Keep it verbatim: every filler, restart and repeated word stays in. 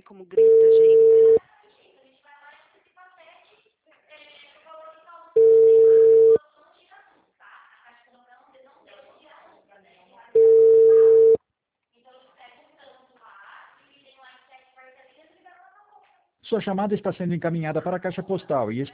como grita, gente. Sua chamada está sendo encaminhada para a caixa postal e